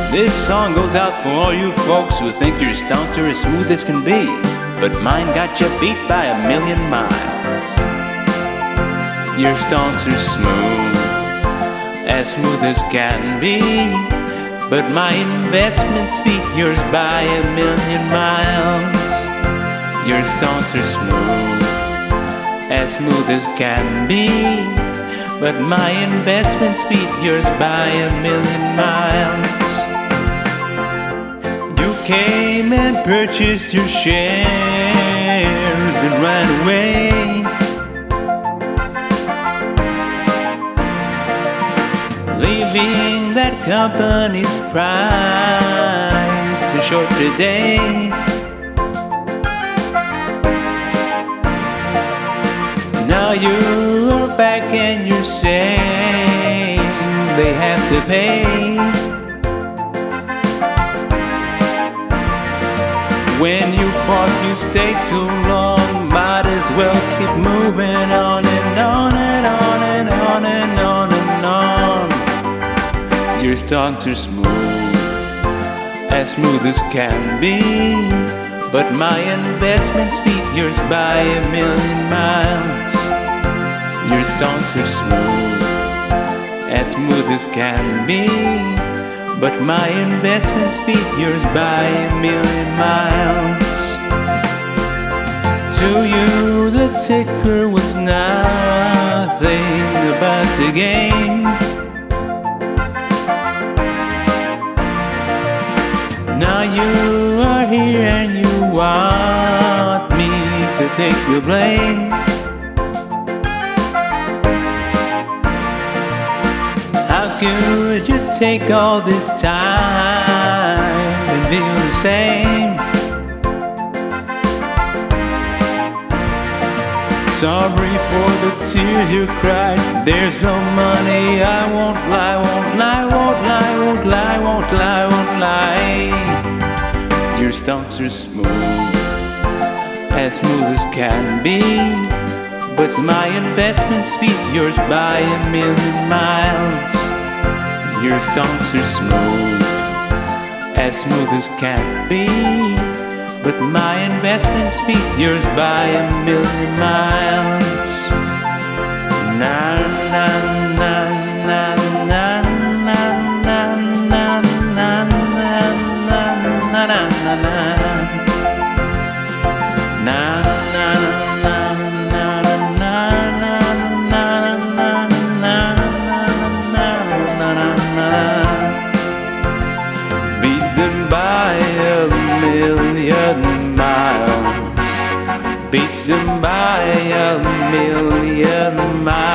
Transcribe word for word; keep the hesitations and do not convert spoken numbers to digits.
This song goes out for all you folks who think your stunts are as smooth as can be, but mine got you beat by a million miles. Your stunts are smooth, as smooth as can be, but my investments beat yours by a million miles. Your stunts are smooth, as smooth as can be, but my investments beat yours by a million miles. You came and purchased your shares and ran away. Leaving that company's price too short today. Now you're back and you're saying they have to pay. When you park, you stay too long. Might as well keep moving on and on and on and on and on and on. Your stunts are smooth, as smooth as can be, but my investments beat yours by a million miles. Your stunts are smooth, as smooth as can be, but my investments beat yours by a million miles. To you the ticker was nothing about the game. Now you are here and you want me to take the blame. How could you take all this time and feel the same? Sorry for the tears you cried. There's no money. I won't lie, won't lie, won't lie, won't lie, won't lie, won't lie. Your stunts are smooth, as smooth as can be, but my investments beat yours by a million miles. Your stunts are smooth, as smooth as can be, but my investments beat yours by a million miles. Na na na na na na na na na na na na miles, beats them by a million miles.